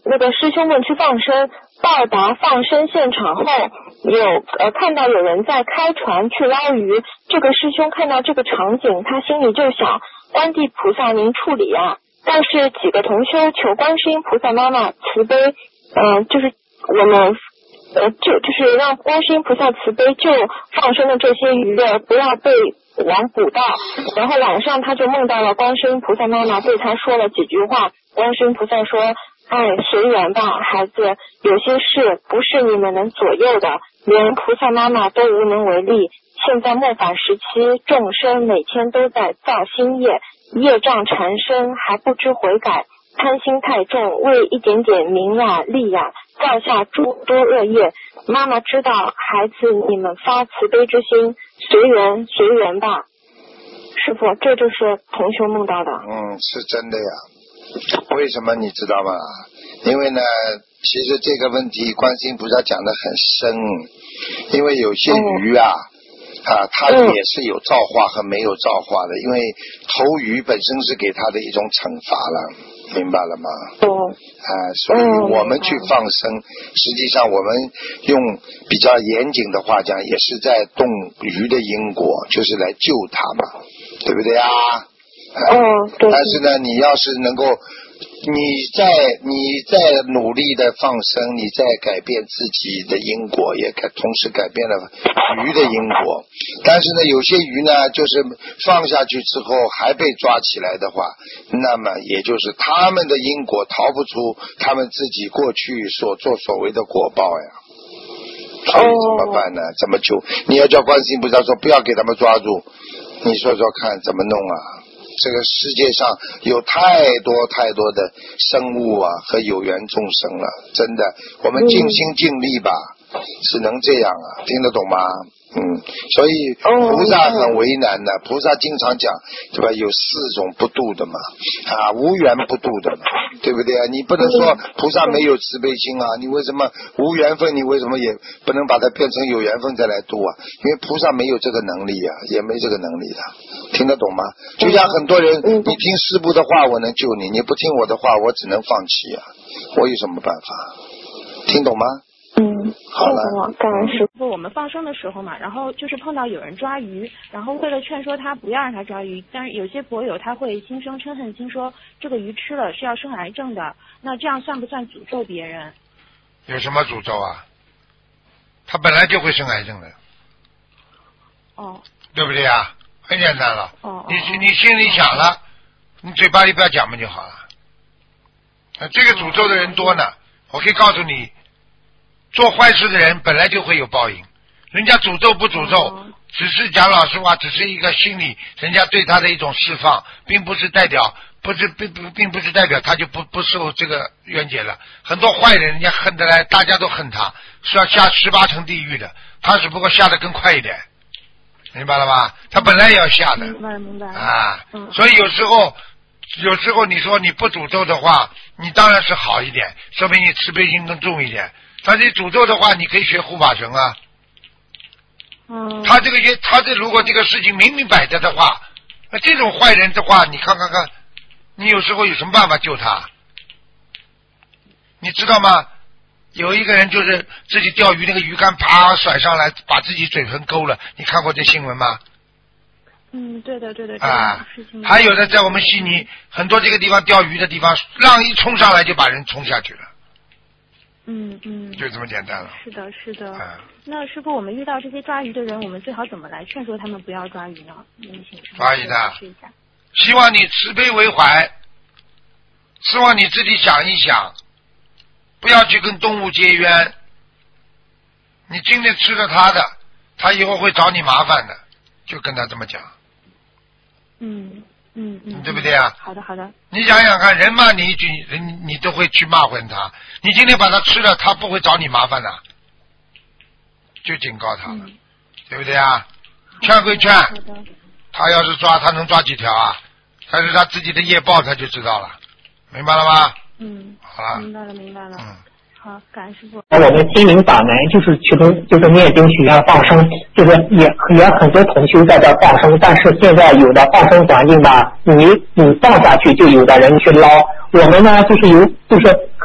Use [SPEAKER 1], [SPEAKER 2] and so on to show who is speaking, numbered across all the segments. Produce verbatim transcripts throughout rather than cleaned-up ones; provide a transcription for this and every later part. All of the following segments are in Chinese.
[SPEAKER 1] 那个师兄们去放生，到达放生现场后，有呃看到有人在开船去捞鱼。这个师兄看到这个场景，他心里就想：观地菩萨您处理啊！但是几个同修求观世音菩萨妈妈慈悲，嗯、呃，就是我们呃就就是让观世音菩萨慈悲救放生的这些鱼的，不要被网捕到。然后晚上他就梦到了观世音菩萨妈妈对他说了几句话。观世音菩萨说：哎，随缘吧，孩子，有些事不是你们能左右的，连菩萨妈妈都无能为力。现在末法时期，众生每天都在造新业，业障缠身，还不知悔改，贪心太重，为一点点名呀利呀，造下诸多恶业。妈妈知道，孩子你们发慈悲之心，随缘随缘吧。师父，这就是同修梦到的。
[SPEAKER 2] 嗯，是真的呀。为什么你知道吗？因为呢，其实这个问题观世音菩萨讲得很深，因为有些鱼啊、嗯、啊，它也是有造化和没有造化的，因为投鱼本身是给它的一种惩罚了，明白了吗？
[SPEAKER 1] 哦。
[SPEAKER 2] 啊，所以我们去放生、嗯、实际上我们用比较严谨的话讲，也是在动鱼的因果，就是来救它嘛，对不对啊？
[SPEAKER 1] 嗯，对。
[SPEAKER 2] 但是呢，你要是能够，你在你在努力的放生，你在改变自己的因果，也改同时改变了鱼的因果。但是呢，有些鱼呢，就是放下去之后还被抓起来的话，那么也就是他们的因果逃不出他们自己过去所作所为的果报呀。所以怎么办呢？怎么救？你要叫观世音菩萨说不要给他们抓住，你说说看怎么弄啊？这个世界上有太多太多的生物啊和有缘众生了，真的，我们尽心尽力吧，嗯、只能这样啊，听得懂吗？嗯，所以菩萨很为难的，菩萨经常讲，对吧？有四种不度的嘛，啊，无缘不度的嘛，对不对啊？你不能说菩萨没有慈悲心啊，你为什么无缘分？你为什么也不能把它变成有缘分再来度啊？因为菩萨没有这个能力啊，也没这个能力的，听得懂吗？就像很多人，你听师父的话，我能救你；你不听我的话，我只能放弃啊，我有什么办法？听懂吗？
[SPEAKER 1] 嗯，
[SPEAKER 2] 好了，
[SPEAKER 1] 感恩师
[SPEAKER 3] 父。我们放生的时候嘛，然后就是碰到有人抓鱼，然后为了劝说他不要让他抓鱼，但是有些佛友他会心生嗔恨心，说这个鱼吃了是要生癌症的，那这样算不算诅咒别人？
[SPEAKER 4] 有什么诅咒啊？他本来就会生癌症的。
[SPEAKER 3] 哦。
[SPEAKER 4] 对不对啊？很简单了。
[SPEAKER 3] 哦。
[SPEAKER 4] 你你心里想了，哦、你嘴巴里不要讲嘛就好了。这个诅咒的人多呢，哦、我可以告诉你。做坏事的人本来就会有报应，人家诅咒不诅咒，只是讲老实话，只是一个心理，人家对他的一种释放，并不是代表，不是并不并不是代表他就不不受这个冤结了。很多坏人，人家恨得来，大家都恨他，是要下十八层地狱的，他只不过下得更快一点，明白了吧？他本来也要下的，
[SPEAKER 3] 明白明白
[SPEAKER 4] 啊，
[SPEAKER 3] 嗯，
[SPEAKER 4] 所以有时候。有时候你说你不诅咒的话，你当然是好一点，说明你慈悲心更重一点。但是你诅咒的话，你可以学护法神啊。
[SPEAKER 3] 嗯。
[SPEAKER 4] 他这个也，他这如果这个事情明明摆着的话，那这种坏人的话，你看看看，你有时候有什么办法救他？你知道吗？有一个人就是自己钓鱼，那个鱼竿啪甩上来，把自己嘴唇勾了。你看过这新闻吗？
[SPEAKER 3] 嗯，对的对的。
[SPEAKER 4] 啊，还有的在我们悉尼很多这个地方钓鱼的地方，浪一冲上来就把人冲下去了。
[SPEAKER 3] 嗯嗯。
[SPEAKER 4] 就这么简单了。
[SPEAKER 3] 是的是的。
[SPEAKER 4] 啊、
[SPEAKER 3] 那师父，我们遇到这些抓鱼的人，我们最好怎么来劝说他们不要抓鱼呢？
[SPEAKER 4] 抓鱼的。希望你慈悲为怀，希望你自己想一想，不要去跟动物结冤。你今天吃了它的，它以后会找你麻烦的，就跟他这么讲。
[SPEAKER 3] 嗯嗯嗯，
[SPEAKER 4] 对不对啊？
[SPEAKER 3] 好的好的。
[SPEAKER 4] 你想想看，人骂你一句，人你都会去骂回他。你今天把他吃了，他不会找你麻烦的，就警告他了，嗯、对不对啊？劝归劝，他要是抓，他能抓几条啊？但是他自己的业报他就知道了，明白了吗？
[SPEAKER 3] 嗯，
[SPEAKER 4] 好了，
[SPEAKER 3] 明白了明白了。
[SPEAKER 4] 嗯。
[SPEAKER 3] 好，感恩师父。
[SPEAKER 5] 我们心灵法门就是其中就是念经许愿放生，就是也也很多同修在这放生，但是现在有的放生环境吧，你你放下去就有的人去捞，我们呢就是有就是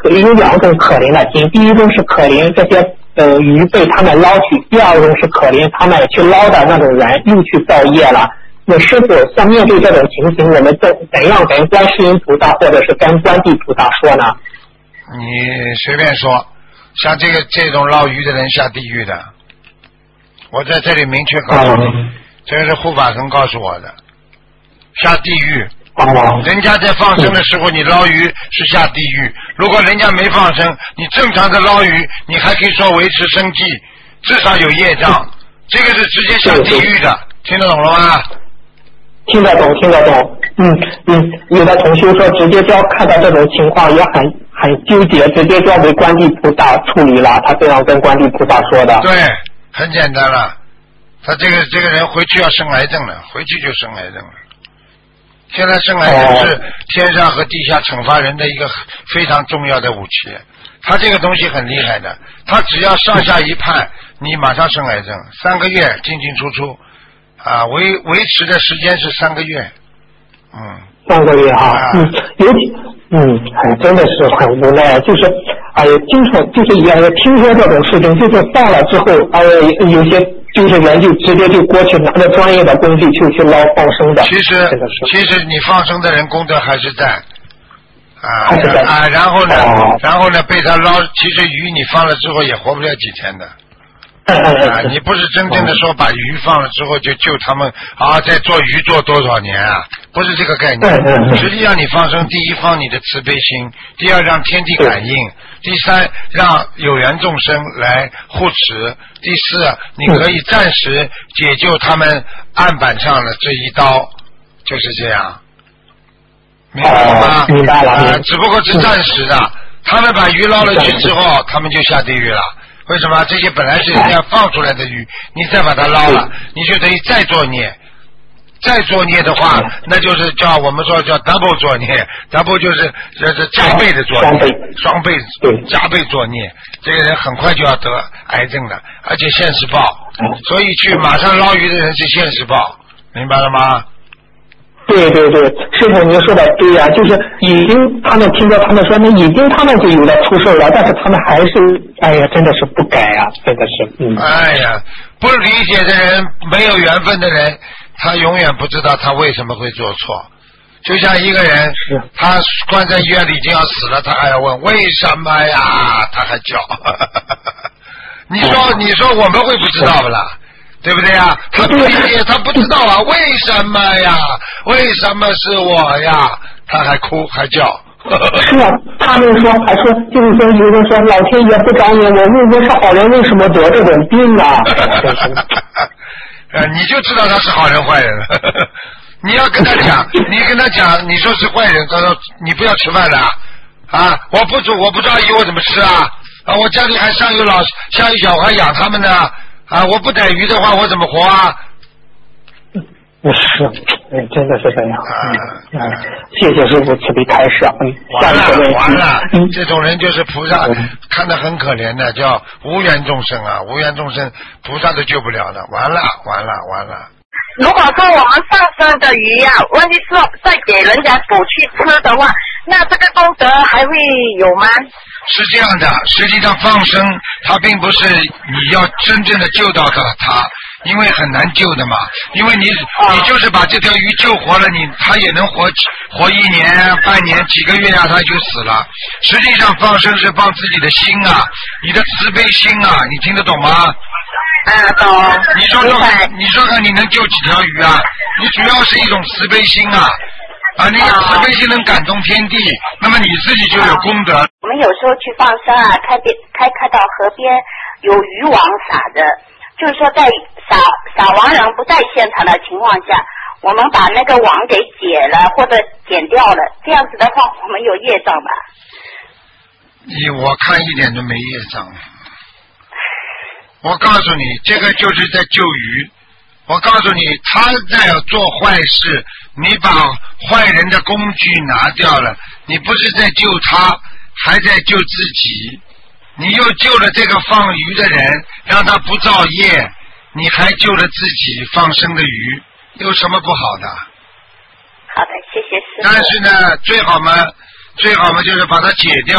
[SPEAKER 5] 可有两种可怜的心，第一种是可怜这些呃鱼被他们捞取，第二种是可怜他们去捞的那种人又去造业了。那师傅，像面对这种情形，我们怎怎样跟观世音菩萨或者是跟观地菩萨说呢？
[SPEAKER 4] 你随便说，像这个这种捞鱼的人下地狱的，我在这里明确告诉你，嗯、这个是护法神告诉我的，下地狱。
[SPEAKER 5] 哦、
[SPEAKER 4] 人家在放生的时候，你捞鱼是下地狱；如果人家没放生，你正常的捞鱼，你还可以说维持生计，至少有业障。这个是直接下地狱的，听得懂了吗？
[SPEAKER 5] 听得懂，听得懂。嗯嗯，有的同学说直接交看到这种情况也很很纠结，直接交给观地菩萨处理了。他这样跟观地菩萨说的。
[SPEAKER 4] 对，很简单了。他这个这个人回去要生癌症了，回去就生癌症了。现在生癌症是天上和地下惩罚人的一个非常重要的武器。他这个东西很厉害的，他只要上下一判，你马上生癌症，三个月进进出出。啊，维维持的时间是三个月，嗯，
[SPEAKER 5] 三个月哈、啊，嗯，尤其，嗯，哎，真的是很无奈，就是，哎呀，经常就是也听说这种事情，就是放了之后，哎呀，有些就是人就直接就过去拿着专业的工具就去捞放生的。
[SPEAKER 4] 其实，其实你放生的人功德还是在，啊，
[SPEAKER 5] 还是在
[SPEAKER 4] 啊，然后呢，
[SPEAKER 5] 哦、
[SPEAKER 4] 然后呢被他捞，其实鱼你放了之后也活不了几天的。啊，你不是真正的说把鱼放了之后就救他们啊，在做鱼做多少年啊？不是这个概念。实际上你放生，第一放你的慈悲心，第二让天地感应，第三让有缘众生来护持，第四你可以暂时解救他们案板上的这一刀，就是这样，明白了吗？
[SPEAKER 5] 明白了。
[SPEAKER 4] 啊，只不过是暂时的，他们把鱼捞了去之后，他们就下地狱了。为什么？这些本来是人家放出来的鱼，你再把它捞了，你就等于再作孽。再作孽的话，那就是叫我们说叫 double 作孽 ，double 就是这是加倍的作孽，双倍加倍作孽。这个人很快就要得癌症了，而且现世报。所以去马上捞鱼的人是现世报，明白了吗？
[SPEAKER 5] 对对对，师傅您说的对呀、啊，就是已经他们听到他们说，那已经他们就有了出事了，但是他们还是，哎呀，真的是不改呀、啊，真的是，嗯。
[SPEAKER 4] 哎呀，不理解的人，没有缘分的人，他永远不知道他为什么会做错。就像一个人，他关在医院里已经要死了，他还要问为什么呀，他还叫。你说，你说我们会不知道不啦？对不对呀？他不理解，他不知道啊，为什么呀？为什么是我呀？他还哭还叫。
[SPEAKER 5] 是啊，他们说还说，就是说有人说老天爷不找你，我问我是好人，为什么得这种病啊？
[SPEAKER 4] 呃，你就知道他是好人坏人了。你要跟他讲，你跟他讲，你说是坏人，他说你不要吃饭的啊！我不煮，我不抓鱼，我怎么吃啊？啊，我家里还上有老下有小孩养他们呢。啊！我不逮鱼的话，我怎么活啊？
[SPEAKER 5] 是，嗯，真的是这样。嗯，嗯谢谢师傅慈悲开示。嗯，
[SPEAKER 4] 完了完了，嗯，这种人就是菩萨、嗯、看得很可怜的，叫无缘众生啊，无缘众生菩萨都救不了的。完了完了完了。
[SPEAKER 6] 如果说我们放生的鱼呀、啊，问题是再给人家捕去吃的话，那这个功德还会有吗？
[SPEAKER 4] 是这样的，实际上放生它并不是你要真正的救到它，因为很难救的嘛。因为你你就是把这条鱼救活了，你它也能活活一年、半年、几个月啊，它就死了。实际上放生是放自己的心啊，你的慈悲心啊，你听得懂吗？
[SPEAKER 6] 啊，懂。
[SPEAKER 4] 你说说看，你说看你能救几条鱼啊？你主要是一种慈悲心啊。啊，那个慈悲心能感动天地，那么你自己就有功德。
[SPEAKER 6] 我们有时候去放生啊，开边开开到河边有渔网撒的，就是说在撒撒网人不在现场的情况下，我们把那个网给解了或者剪掉了，这样子的话，我们有业障吧？
[SPEAKER 4] 你我看一点都没业障。我告诉你，这个就是在救鱼。我告诉你，他在做坏事，你把坏人的工具拿掉了，你不是在救他，还在救自己。你又救了这个放鱼的人，让他不造业，你还救了自己放生的鱼，有什么不好的？
[SPEAKER 6] 好的，谢谢师傅。
[SPEAKER 4] 但是呢，最好嘛，最好嘛就是把它解掉。